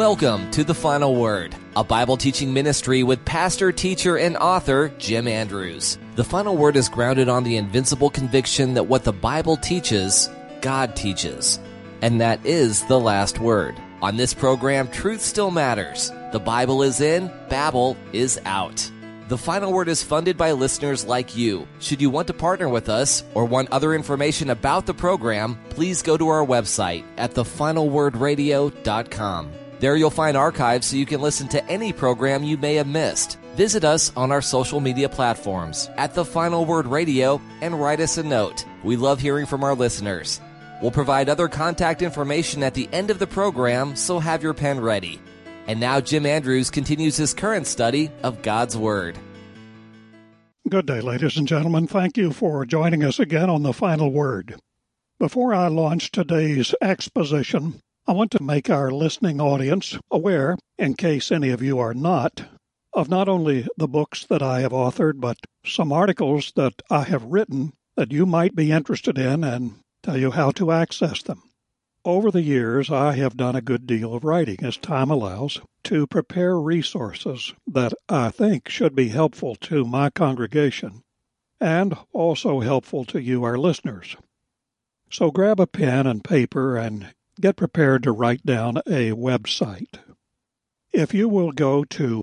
Welcome to The Final Word, a Bible teaching ministry with pastor, teacher, and author Jim Andrews. The Final Word is grounded on the invincible conviction that what the Bible teaches, God teaches. And that is the last word. On this program, truth still matters. The Bible is in, Babel is out. The Final Word is funded by listeners like you. Should you want to partner with us or want other information about the program, please go to our website at thefinalwordradio.com. There you'll find archives so you can listen to any program you may have missed. Visit us on our social media platforms at The Final Word Radio and write us a note. We love hearing from our listeners. We'll provide other contact information at the end of the program, so have your pen ready. And now Jim Andrews continues his current study of God's Word. Good day, ladies and gentlemen. Thank you for joining us again on The Final Word. Before I launch today's exposition, I want to make our listening audience aware, in case any of you are not, of not only the books that I have authored, but some articles that I have written that you might be interested in and tell you how to access them. Over the years, I have done a good deal of writing, as time allows, to prepare resources that I think should be helpful to my congregation and also helpful to you, our listeners. So grab a pen and paper and get prepared to write down a website. If you will go to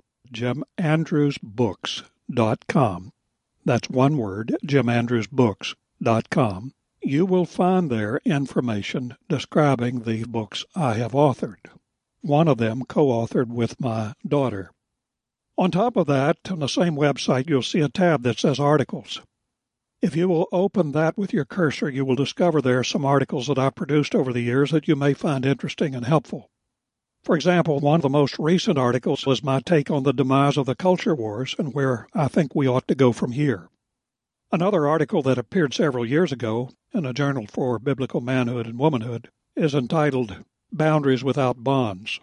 jimandrewsbooks.com, that's one word, jimandrewsbooks.com, you will find there information describing the books I have authored, one of them co-authored with my daughter. On top of that, on the same website, you'll see a tab that says Articles. If you will open that with your cursor, you will discover there some articles that I've produced over the years that you may find interesting and helpful. For example, one of the most recent articles was my take on the demise of the culture wars and where I think we ought to go from here. Another article that appeared several years ago in a journal for biblical manhood and womanhood is entitled Boundaries Without Bonds.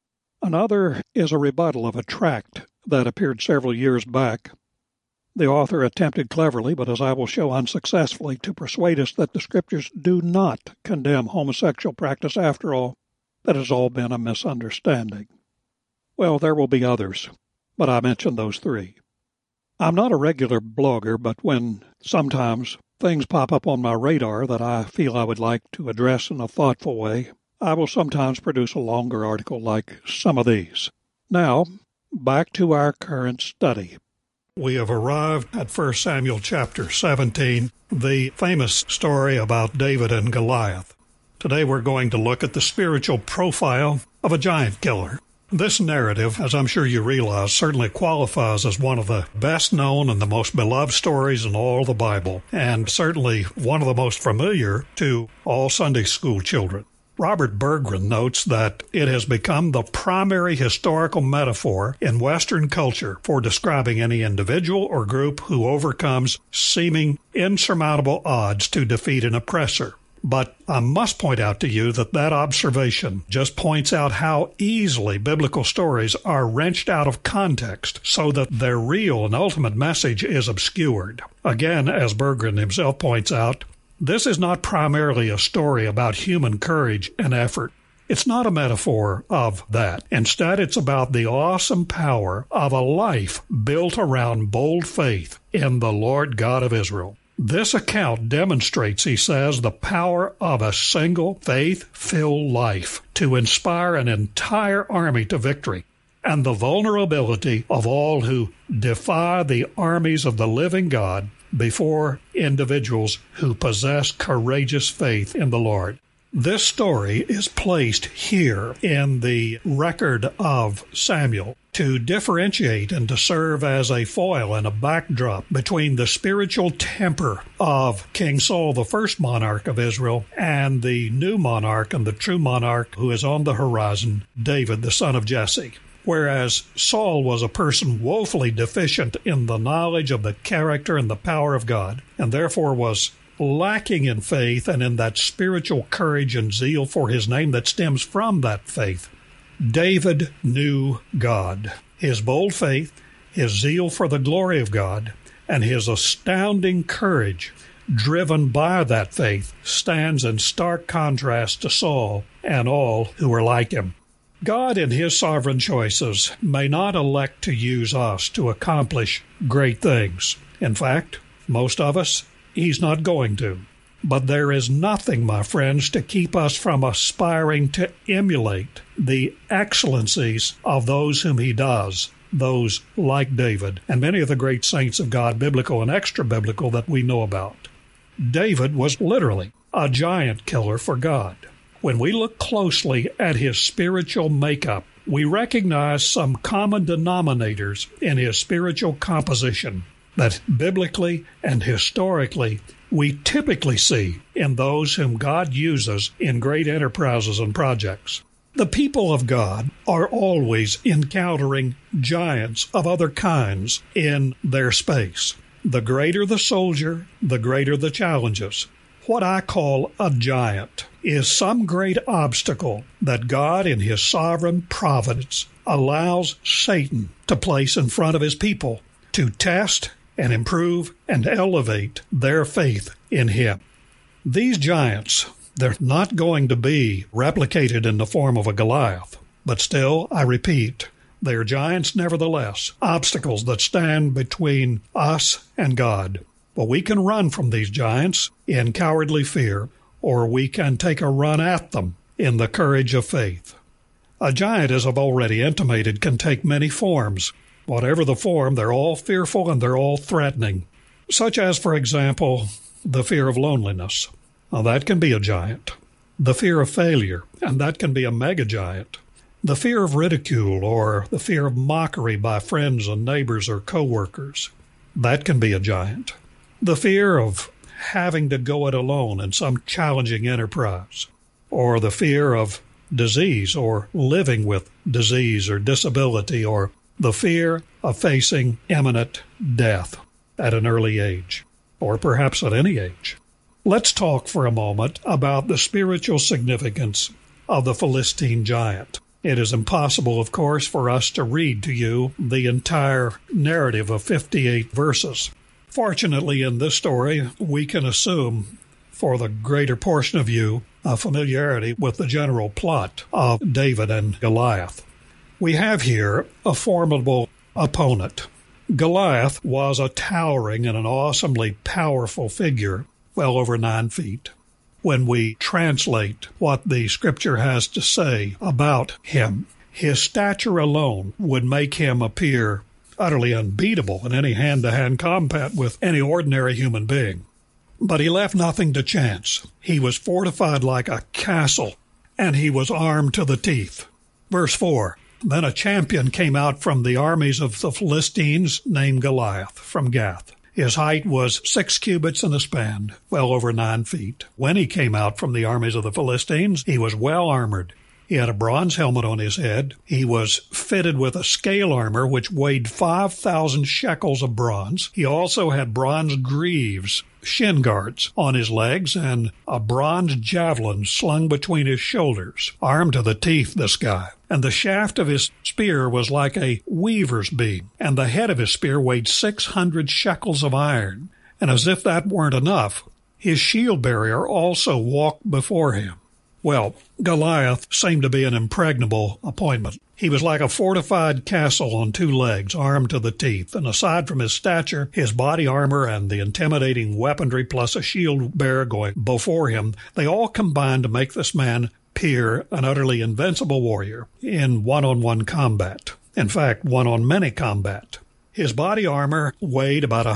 Another is a rebuttal of a tract that appeared several years back. The author attempted cleverly, but as I will show unsuccessfully, to persuade us that the Scriptures do not condemn homosexual practice after all, that has all been a misunderstanding. Well, there will be others, but I mentioned those three. I'm not a regular blogger, but when sometimes things pop up on my radar that I feel I would like to address in a thoughtful way, I will sometimes produce a longer article like some of these. Now, back to our current study. We have arrived at 1 Samuel chapter 17, the famous story about David and Goliath. Today we're going to look at the spiritual profile of a giant killer. This narrative, as I'm sure you realize, certainly qualifies as one of the best known and the most beloved stories in all the Bible, and certainly one of the most familiar to all Sunday school children. Robert Berggren notes that it has become the primary historical metaphor in Western culture for describing any individual or group who overcomes seeming insurmountable odds to defeat an oppressor. But I must point out to you that that observation just points out how easily biblical stories are wrenched out of context so that their real and ultimate message is obscured. Again, as Berggren himself points out, this is not primarily a story about human courage and effort. It's not a metaphor of that. Instead, it's about the awesome power of a life built around bold faith in the Lord God of Israel. This account demonstrates, he says, the power of a single faith-filled life to inspire an entire army to victory, and the vulnerability of all who defy the armies of the living God before individuals who possess courageous faith in the Lord. This story is placed here in the record of Samuel to differentiate and to serve as a foil and a backdrop between the spiritual temper of King Saul, the first monarch of Israel, and the new monarch and the true monarch who is on the horizon, David, the son of Jesse. Whereas Saul was a person woefully deficient in the knowledge of the character and the power of God, and therefore was lacking in faith and in that spiritual courage and zeal for his name that stems from that faith. David knew God. His bold faith, his zeal for the glory of God, and his astounding courage driven by that faith stands in stark contrast to Saul and all who were like him. God, in His sovereign choices, may not elect to use us to accomplish great things. In fact, most of us, He's not going to. But there is nothing, my friends, to keep us from aspiring to emulate the excellencies of those whom He does, those like David and many of the great saints of God, biblical and extra-biblical, that we know about. David was literally a giant killer for God. When we look closely at his spiritual makeup, we recognize some common denominators in his spiritual composition that biblically and historically we typically see in those whom God uses in great enterprises and projects. The people of God are always encountering giants of other kinds in their space. The greater the soldier, the greater the challenges. What I call a giant is some great obstacle that God in His sovereign providence allows Satan to place in front of His people to test and improve and elevate their faith in Him. These giants, they're not going to be replicated in the form of a Goliath, but still, I repeat, they are giants nevertheless, obstacles that stand between us and God. Well, we can run from these giants in cowardly fear, or we can take a run at them in the courage of faith. A giant, as I've already intimated, can take many forms. Whatever the form, they're all fearful and they're all threatening, such as, for example, the fear of loneliness. Now, that can be a giant. The fear of failure, and that can be a mega giant. The fear of ridicule or the fear of mockery by friends and neighbors or coworkers, that can be a giant. The fear of having to go it alone in some challenging enterprise, or the fear of disease or living with disease or disability, or the fear of facing imminent death at an early age, or perhaps at any age. Let's talk for a moment about the spiritual significance of the Philistine giant. It is impossible, of course, for us to read to you the entire narrative of 58 verses. Fortunately, in this story, we can assume, for the greater portion of you, a familiarity with the general plot of David and Goliath. We have here a formidable opponent. Goliath was a towering and an awesomely powerful figure, well over 9 feet. When we translate what the Scripture has to say about him, his stature alone would make him appear utterly unbeatable in any hand-to-hand combat with any ordinary human being. But he left nothing to chance. He was fortified like a castle, and he was armed to the teeth. Verse 4, Then a champion came out from the armies of the Philistines named Goliath from Gath. His height was 6 cubits and a span, well over 9 feet. When he came out from the armies of the Philistines, he was well armored. He had a bronze helmet on his head. He was fitted with a scale armor which weighed 5,000 shekels of bronze. He also had bronze greaves, shin guards, on his legs, and a bronze javelin slung between his shoulders. Armed to the teeth, this guy. And the shaft of his spear was like a weaver's beam, and the head of his spear weighed 600 shekels of iron. And as if that weren't enough, his shield bearer also walked before him. Well, Goliath seemed to be an impregnable appointment. He was like a fortified castle on 2 legs, armed to the teeth, and aside from his stature, his body armor, and the intimidating weaponry, plus a shield bearer going before him, they all combined to make this man appear an utterly invincible warrior in one-on-one combat. In fact, one-on-many combat. His body armor weighed about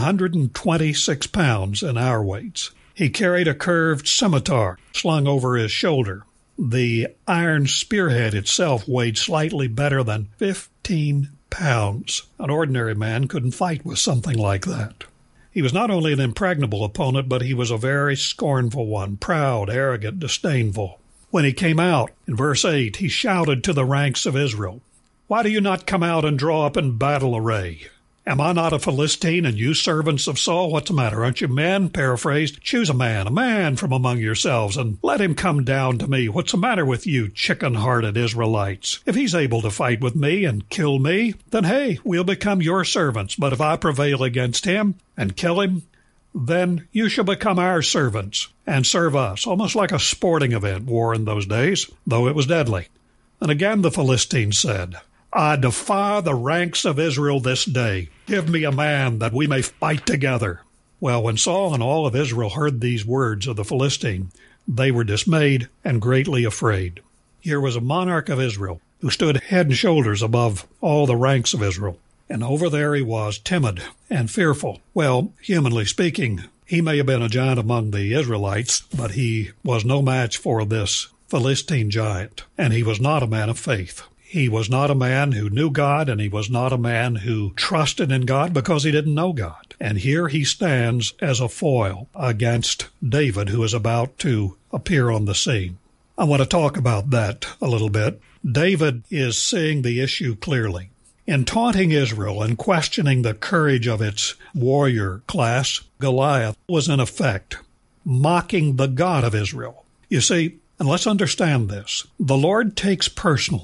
126 pounds in our weights. He carried a curved scimitar slung over his shoulder. The iron spearhead itself weighed slightly better than 15 pounds. An ordinary man couldn't fight with something like that. He was not only an impregnable opponent, but he was a very scornful one, proud, arrogant, disdainful. When he came out, in verse 8, he shouted to the ranks of Israel, "Why do you not come out and draw up in battle array? Am I not a Philistine, and you servants of Saul? What's the matter? Aren't you men?" Paraphrased, "Choose a man from among yourselves, and let him come down to me. What's the matter with you chicken-hearted Israelites? If he's able to fight with me and kill me, then hey, we'll become your servants. But if I prevail against him and kill him, then you shall become our servants and serve us." Almost like a sporting event, war in those days, though it was deadly. And again the Philistine said, I defy the ranks of Israel this day. Give me a man that we may fight together. Well, when Saul and all of Israel heard these words of the Philistine, they were dismayed and greatly afraid. Here was a monarch of Israel who stood head and shoulders above all the ranks of Israel. And over there he was, timid and fearful. Well, humanly speaking, he may have been a giant among the Israelites, but he was no match for this Philistine giant. And he was not a man of faith. He was not a man who knew God, and he was not a man who trusted in God because he didn't know God. And here he stands as a foil against David, who is about to appear on the scene. I want to talk about that a little bit. David is seeing the issue clearly. In taunting Israel and questioning the courage of its warrior class, Goliath was in effect mocking the God of Israel. You see, and let's understand this, the Lord takes personally,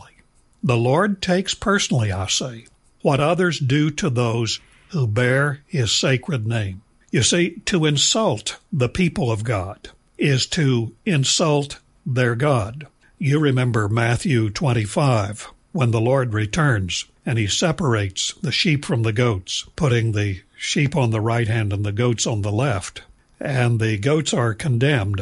I say, what others do to those who bear his sacred name. You see, to insult the people of God is to insult their God. You remember Matthew 25, when the Lord returns and he separates the sheep from the goats, putting the sheep on the right hand and the goats on the left. And the goats are condemned,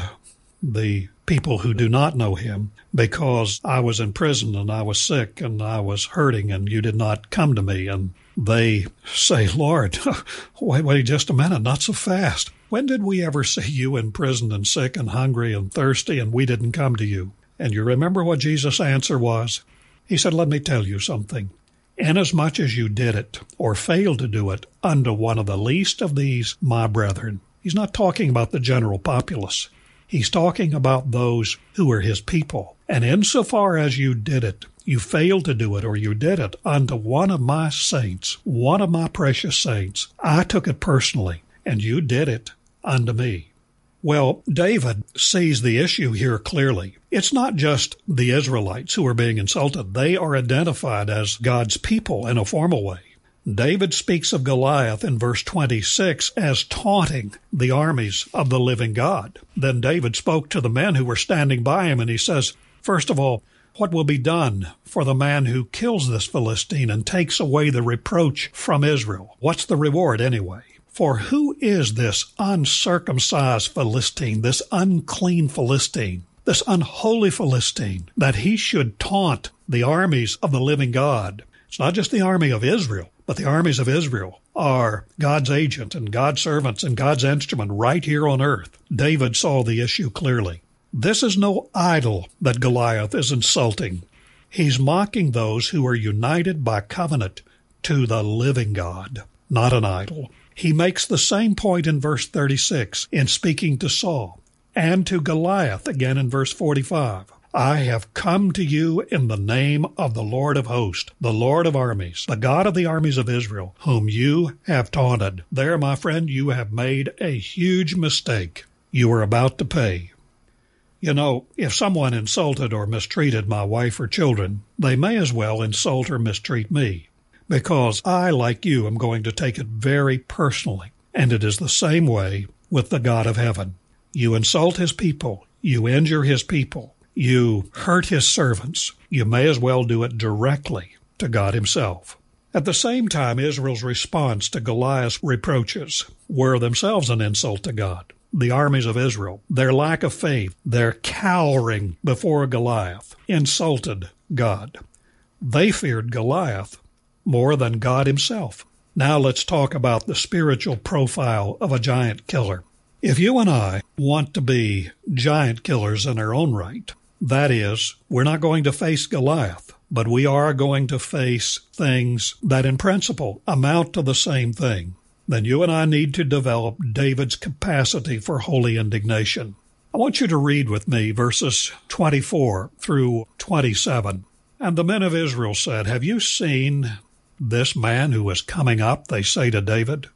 the people who do not know him, because I was in prison and I was sick and I was hurting and you did not come to me. And they say, Lord, wait just a minute, not so fast. When did we ever see you in prison and sick and hungry and thirsty and we didn't come to you? And you remember what Jesus' answer was? He said, let me tell you something. Inasmuch as you did it, or failed to do it, unto one of the least of these, my brethren. He's not talking about the general populace. He's talking about those who are his people. And insofar as you did it, you failed to do it, or you did it unto one of my saints, one of my precious saints, I took it personally, and you did it unto me. Well, David sees the issue here clearly. It's not just the Israelites who are being insulted. They are identified as God's people in a formal way. David speaks of Goliath in verse 26 as taunting the armies of the living God. Then David spoke to the men who were standing by him, and he says, first of all, what will be done for the man who kills this Philistine and takes away the reproach from Israel? What's the reward anyway? For who is this uncircumcised Philistine, this unclean Philistine, this unholy Philistine, that he should taunt the armies of the living God? It's not just the army of Israel, but the armies of Israel are God's agent and God's servants and God's instrument right here on earth. David saw the issue clearly. This is no idol that Goliath is insulting. He's mocking those who are united by covenant to the living God, not an idol. He makes the same point in verse 36 in speaking to Saul, and to Goliath again in verse 45. I have come to you in the name of the Lord of hosts, the Lord of armies, the God of the armies of Israel, whom you have taunted. There, my friend, you have made a huge mistake. You are about to pay. You know, if someone insulted or mistreated my wife or children, they may as well insult or mistreat me, because I, like you, am going to take it very personally. And it is the same way with the God of heaven. You insult his people. You injure his people. You hurt his servants. You may as well do it directly to God himself. At the same time, Israel's response to Goliath's reproaches were themselves an insult to God. The armies of Israel, their lack of faith, their cowering before Goliath, insulted God. They feared Goliath more than God himself. Now let's talk about the spiritual profile of a giant killer. If you and I want to be giant killers in our own right, that is, we're not going to face Goliath, but we are going to face things that in principle amount to the same thing, then you and I need to develop David's capacity for holy indignation. I want you to read with me verses 24 through 27. And the men of Israel said, have you seen this man who is coming up, they say to David?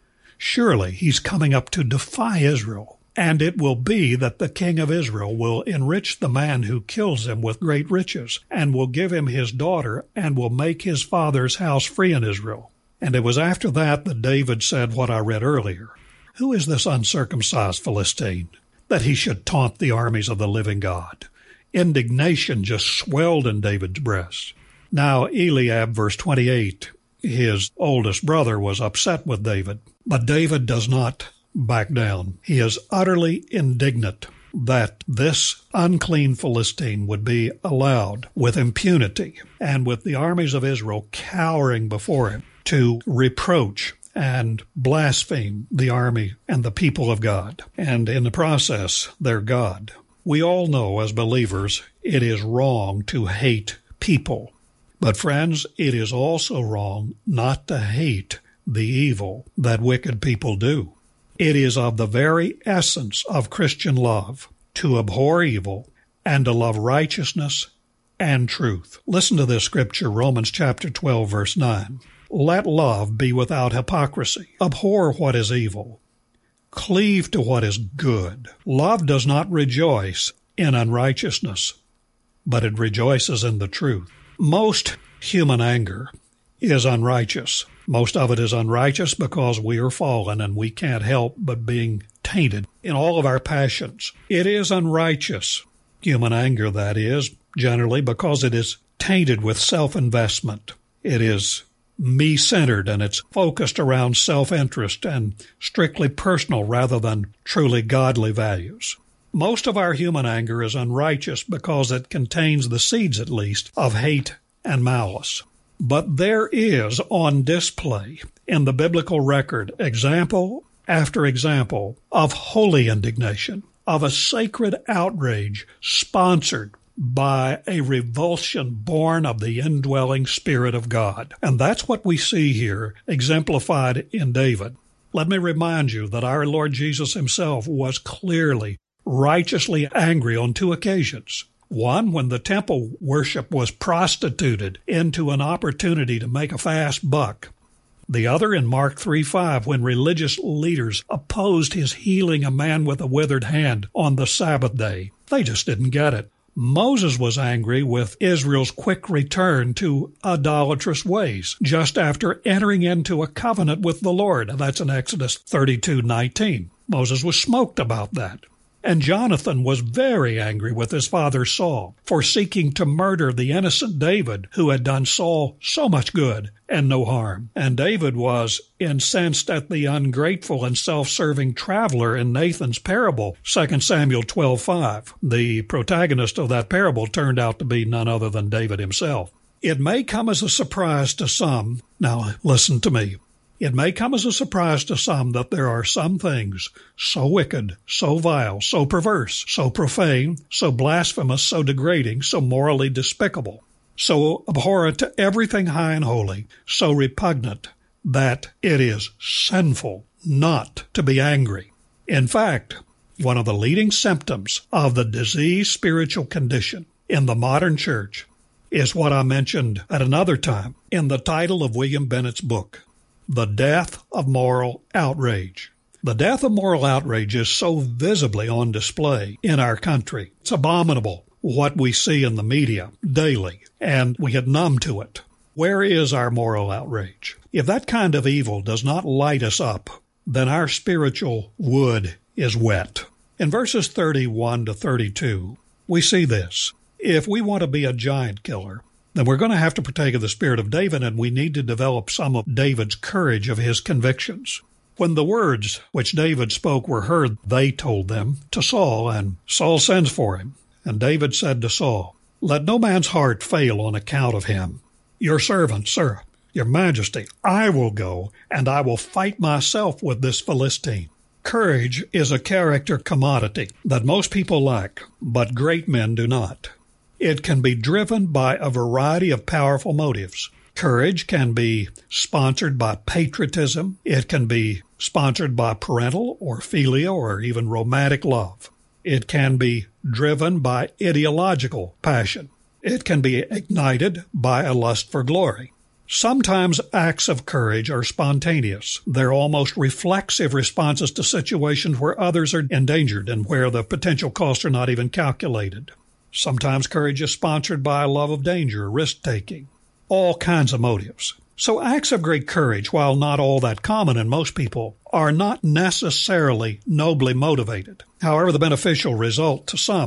Surely he's coming up to defy Israel. And it will be that the king of Israel will enrich the man who kills him with great riches, and will give him his daughter, and will make his father's house free in Israel. And it was after that that David said what I read earlier. Who is this uncircumcised Philistine, that he should taunt the armies of the living God? Indignation just swelled in David's breast. Now Eliab, verse 28, his oldest brother, was upset with David, but David does not back down. He is utterly indignant that this unclean Philistine would be allowed with impunity and with the armies of Israel cowering before him to reproach and blaspheme the army and the people of God, and in the process, their God. We all know as believers it is wrong to hate people. But friends, it is also wrong not to hate the evil that wicked people do. It is of the very essence of Christian love to abhor evil and to love righteousness and truth. Listen to this scripture, Romans chapter 12, verse 9. Let love be without hypocrisy. Abhor what is evil. Cleave to what is good. Love does not rejoice in unrighteousness, but it rejoices in the truth. Most human anger is unrighteous. Most of it is unrighteous because we are fallen and we can't help but being tainted in all of our passions. It is unrighteous, human anger that is, generally because it is tainted with self-investment. It is me-centered and it's focused around self-interest and strictly personal rather than truly godly values. Most of our human anger is unrighteous because it contains the seeds, at least, of hate and malice. But there is on display in the biblical record example after example of holy indignation, of a sacred outrage sponsored by a revulsion born of the indwelling Spirit of God. And that's what we see here exemplified in David. Let me remind you that our Lord Jesus himself was clearly, righteously angry on two occasions. One, when the temple worship was prostituted into an opportunity to make a fast buck. The other in Mark 3:5, when religious leaders opposed his healing a man with a withered hand on the Sabbath day. They just didn't get it. Moses was angry with Israel's quick return to idolatrous ways just after entering into a covenant with the Lord. That's in Exodus 32:19. Moses was smoked about that. And Jonathan was very angry with his father Saul for seeking to murder the innocent David, who had done Saul so much good and no harm. And David was incensed at the ungrateful and self-serving traveler in Nathan's parable, 2 Samuel 12:5. The protagonist of that parable turned out to be none other than David himself. It may come as a surprise to some. Now, listen to me. It may come as a surprise to some that there are some things so wicked, so vile, so perverse, so profane, so blasphemous, so degrading, so morally despicable, so abhorrent to everything high and holy, so repugnant that it is sinful not to be angry. In fact, one of the leading symptoms of the diseased spiritual condition in the modern church is what I mentioned at another time in the title of William Bennett's book, The Death of Moral Outrage. The death of moral outrage is so visibly on display in our country. It's abominable what we see in the media daily, and we get numb to it. Where is our moral outrage? If that kind of evil does not light us up, then our spiritual wood is wet. In verses 31 to 32, we see this. If we want to be a giant killer, then we're going to have to partake of the spirit of David, and we need to develop some of David's courage of his convictions. When the words which David spoke were heard, they told them to Saul, and Saul sends for him. And David said to Saul, "Let no man's heart fail on account of him. Your servant, sir, your majesty, I will go, and I will fight myself with this Philistine." Courage is a character commodity that most people lack, but great men do not. It can be driven by a variety of powerful motives. Courage can be sponsored by patriotism. It can be sponsored by parental or filial or even romantic love. It can be driven by ideological passion. It can be ignited by a lust for glory. Sometimes acts of courage are spontaneous. They're almost reflexive responses to situations where others are endangered and where the potential costs are not even calculated. Sometimes courage is sponsored by a love of danger, risk-taking, all kinds of motives. So acts of great courage, while not all that common in most people, are not necessarily nobly motivated, however the beneficial result to some.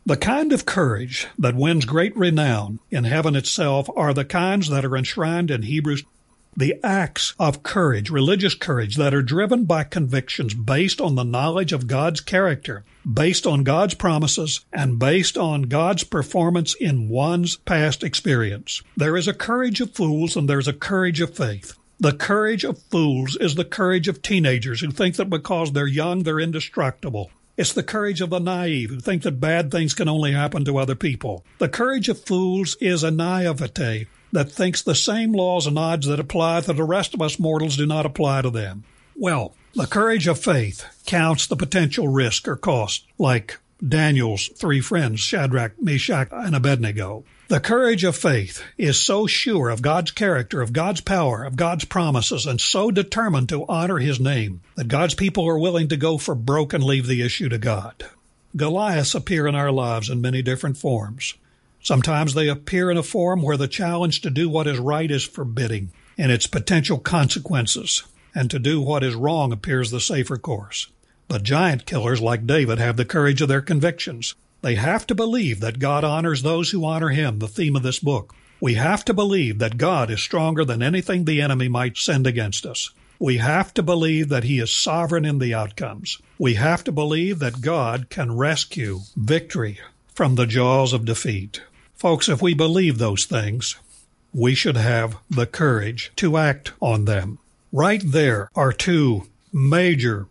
The kind of courage that wins great renown in heaven itself are the kinds that are enshrined in Hebrews. The acts of courage, religious courage, that are driven by convictions based on the knowledge of God's character, based on God's promises, and based on God's performance in one's past experience. There is a courage of fools and there's a courage of faith. The courage of fools is the courage of teenagers who think that because they're young, they're indestructible. It's the courage of the naive who think that bad things can only happen to other people. The courage of fools is a naivete that thinks the same laws and odds that apply to the rest of us mortals do not apply to them. Well, the courage of faith counts the potential risk or cost, like Daniel's 3 friends, Shadrach, Meshach, and Abednego. The courage of faith is so sure of God's character, of God's power, of God's promises, and so determined to honor His name that God's people are willing to go for broke and leave the issue to God. Goliaths appear in our lives in many different forms. Sometimes they appear in a form where the challenge to do what is right is forbidding in its potential consequences, and to do what is wrong appears the safer course. But giant killers like David have the courage of their convictions. They have to believe that God honors those who honor Him, the theme of this book. We have to believe that God is stronger than anything the enemy might send against us. We have to believe that He is sovereign in the outcomes. We have to believe that God can rescue victory from the jaws of defeat. Folks, if we believe those things, we should have the courage to act on them. Right there are 2 major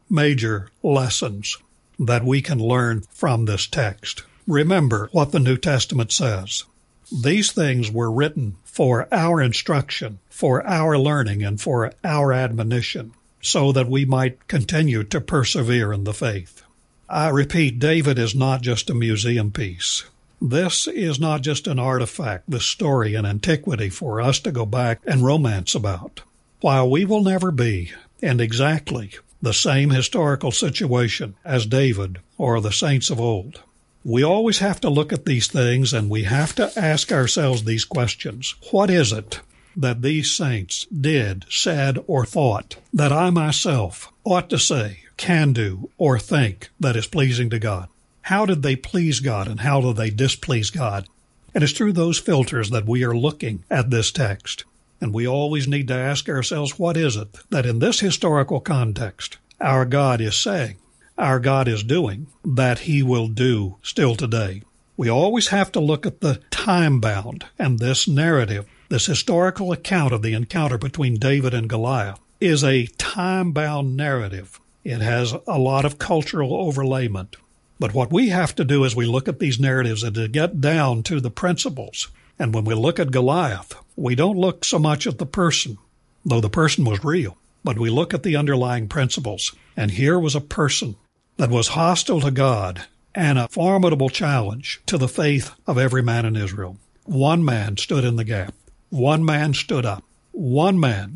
lessons that we can learn from this text. Remember what the New Testament says. These things were written for our instruction, for our learning, and for our admonition, so that we might continue to persevere in the faith. I repeat, David is not just a museum piece. This is not just an artifact, the story and antiquity for us to go back and romance about. While we will never be in exactly the same historical situation as David or the saints of old, we always have to look at these things and we have to ask ourselves these questions. What is it that these saints did, said, or thought that I myself ought to say, can do, or think that is pleasing to God? How did they please God and how do they displease God? And it's through those filters that we are looking at this text. And we always need to ask ourselves, what is it that in this historical context our God is saying, our God is doing, that He will do still today? We always have to look at the time bound, and this narrative, this historical account of the encounter between David and Goliath, is a time-bound narrative. It has a lot of cultural overlayment. But what we have to do as we look at these narratives is to get down to the principles. And when we look at Goliath, we don't look so much at the person, though the person was real, but we look at the underlying principles. And here was a person that was hostile to God and a formidable challenge to the faith of every man in Israel. One man stood in the gap. One man stood up. One man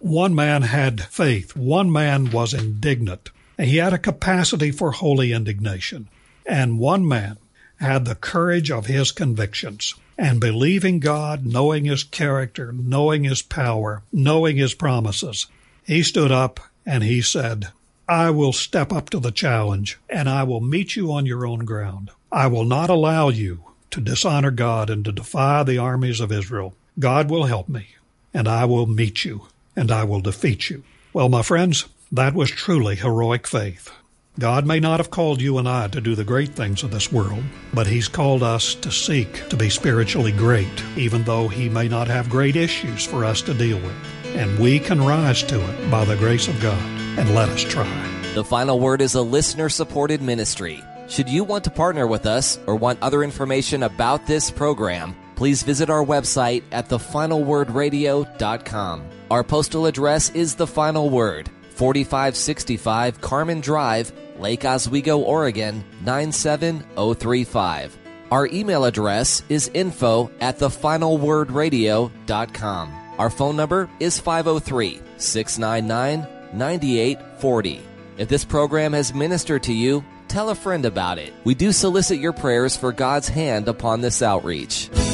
had faith. One man was indignant. He had a capacity for holy indignation. And one man had the courage of his convictions. And believing God, knowing His character, knowing His power, knowing His promises, he stood up and he said, I will step up to the challenge and I will meet you on your own ground. I will not allow you to dishonor God and to defy the armies of Israel. God will help me and I will meet you and I will defeat you. Well, my friends, that was truly heroic faith. God may not have called you and I to do the great things of this world, but He's called us to seek to be spiritually great, even though He may not have great issues for us to deal with. And we can rise to it by the grace of God, and let us try. The Final Word is a listener-supported ministry. Should you want to partner with us or want other information about this program, please visit our website at thefinalwordradio.com. Our postal address is The Final Word, 4565 Carmen Drive, Lake Oswego, Oregon, 97035. Our email address is info@thefinalwordradio.com. Our phone number is 503-699-9840. If this program has ministered to you, tell a friend about it. We do solicit your prayers for God's hand upon this outreach.